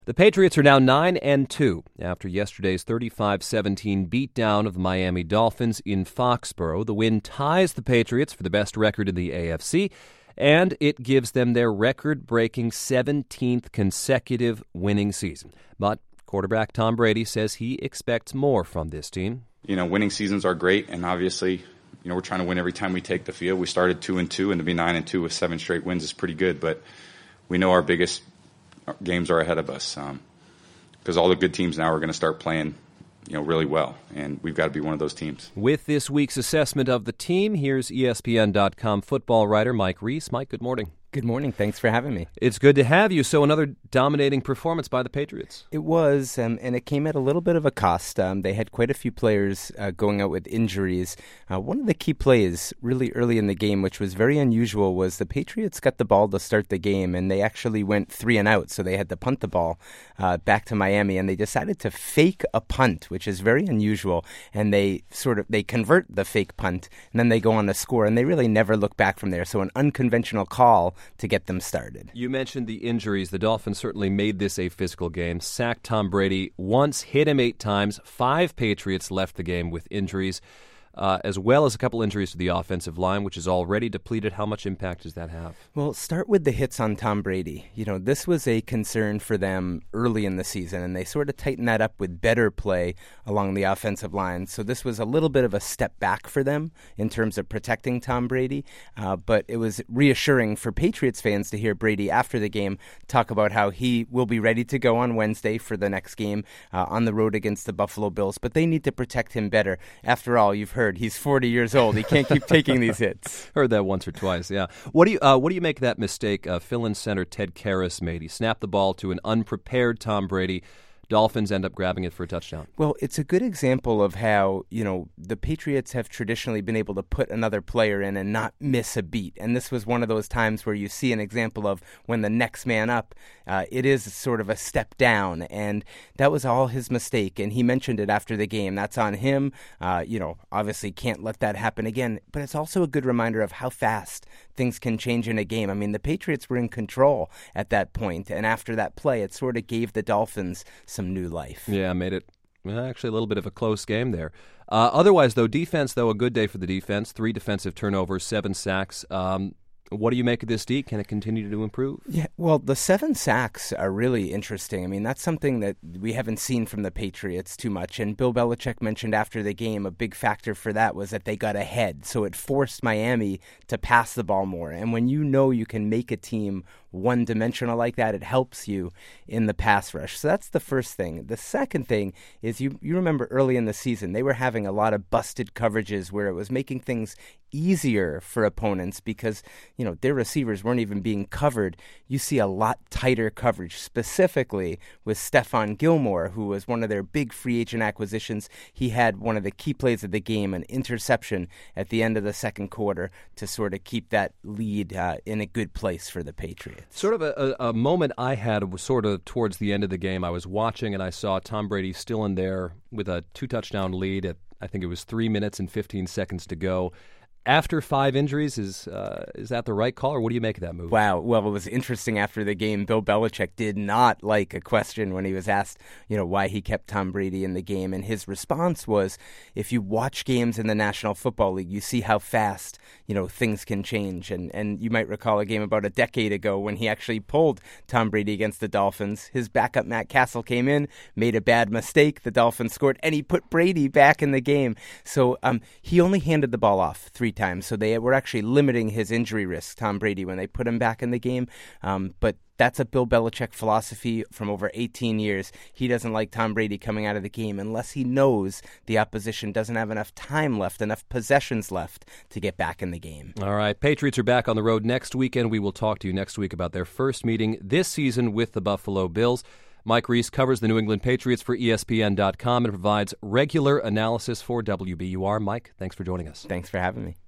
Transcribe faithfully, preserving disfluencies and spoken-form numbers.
The Patriots are now nine and two after yesterday's thirty-five seventeen beatdown of the Miami Dolphins in Foxborough. The win ties the Patriots for the best record in the A F C, and it gives them their record-breaking seventeenth consecutive winning season. But quarterback Tom Brady says he expects more from this team. You know, winning seasons are great, and obviously, you know, we're trying to win every time we take the field. We started two and two, and to be nine and two with seven straight wins is pretty good. But we know our biggest games are ahead of us because um, all the good teams now are going to start playing, you know, really well, and we've got to be one of those teams. With this week's assessment of the team, here's E S P N dot com football writer Mike Reese. Mike, good morning. Good morning. Thanks for having me. It's good to have you. So another dominating performance by the Patriots. It was, um, and it came at a little bit of a cost. Um, they had quite a few players uh, going out with injuries. Uh, one of the key plays really early in the game, which was very unusual, was the Patriots got the ball to start the game, and they actually went three and out, so they had to punt the ball uh, back to Miami, and they decided to fake a punt, which is very unusual, and they sort of they convert the fake punt, and then they go on to score, and they really never look back from there. So an unconventional call to get them started. You mentioned the injuries. The Dolphins certainly made this a physical game. Sacked Tom Brady once, hit him eight times. Five Patriots left the game with injuries, uh, as well as a couple injuries to the offensive line, which is already depleted. How much impact does that have? Well, start with the hits on Tom Brady. You know, this was a concern for them early in the season, and they sort of tightened that up with better play along the offensive line. So this was a little bit of a step back for them in terms of protecting Tom Brady, uh, but it was reassuring for Patriots fans to hear Brady after the game talk about how he will be ready to go on Wednesday for the next game uh, on the road against the Buffalo Bills, but they need to protect him better. After all, you've heard he's forty years old. He can't keep taking these hits. Heard that once or twice, yeah. What do you uh, what do you make of that mistake uh, fill-in center Ted Karras made? He snapped the ball to an unprepared Tom Brady. Dolphins end up grabbing it for a touchdown. Well, it's a good example of how, you know, the Patriots have traditionally been able to put another player in and not miss a beat. And this was one of those times where you see an example of when the next man up, uh, it is sort of a step down. And that was all his mistake. And he mentioned it after the game. That's on him. Uh, you know, obviously can't let that happen again. But it's also a good reminder of how fast things can change in a game. I mean, the Patriots were in control at that point. And after that play, it sort of gave the Dolphins some new life. Yeah, made it well, actually a little bit of a close game there. Uh, otherwise, though, defense, though, a good day for the defense. Three defensive turnovers, seven sacks. Um, what do you make of this D? Can it continue to improve? Yeah, well, the seven sacks are really interesting. I mean, that's something that we haven't seen from the Patriots too much. And Bill Belichick mentioned after the game a big factor for that was that they got ahead. So it forced Miami to pass the ball more. And when you know you can make a team one-dimensional like that, it helps you in the pass rush. So that's the first thing. The second thing is you, you remember early in the season, they were having a lot of busted coverages where it was making things easier for opponents because, you know, their receivers weren't even being covered. You see a lot tighter coverage, specifically with Stephon Gilmore, who was one of their big free agent acquisitions. He had one of the key plays of the game, an interception at the end of the second quarter to sort of keep that lead uh, in a good place for the Patriots. Sort of a, a, a moment I had was sort of towards the end of the game. I was watching and I saw Tom Brady still in there with a two-touchdown lead at, I think it was three minutes and fifteen seconds to go. After five injuries, is uh, is that the right call, or what do you make of that move? Wow. Well, it was interesting after the game. Bill Belichick did not like a question when he was asked, you know, why he kept Tom Brady in the game. And his response was, if you watch games in the National Football League, you see how fast, you know, things can change. And, and you might recall a game about a decade ago when he actually pulled Tom Brady against the Dolphins. His backup, Matt Castle, came in, made a bad mistake. The Dolphins scored, and he put Brady back in the game. So um, he only handed the ball off three times. So they were actually limiting his injury risk, Tom Brady, when they put him back in the game. Um, but that's a Bill Belichick philosophy from over eighteen years. He doesn't like Tom Brady coming out of the game unless he knows the opposition doesn't have enough time left, enough possessions left to get back in the game. All right. Patriots are back on the road next weekend. We will talk to you next week about their first meeting this season with the Buffalo Bills. Mike Reese covers the New England Patriots for E S P N dot com and provides regular analysis for W B U R. Mike, thanks for joining us. Thanks for having me.